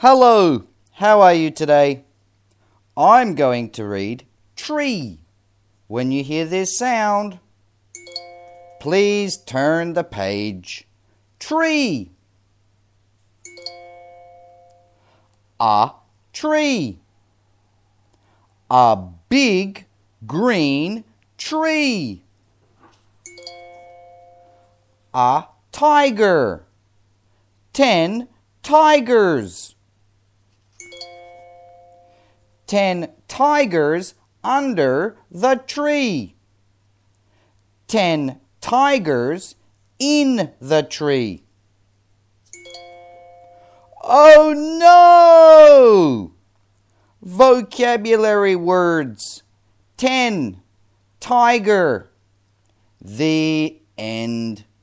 Hello, how are you today? I'm going to read tree. When you hear this sound, please turn the page. Tree. A tree. A big green tree. A tiger. 10 tigers. 10 tigers under the tree. 10 tigers in the tree. Oh no! Vocabulary words. 10. Tiger. The end.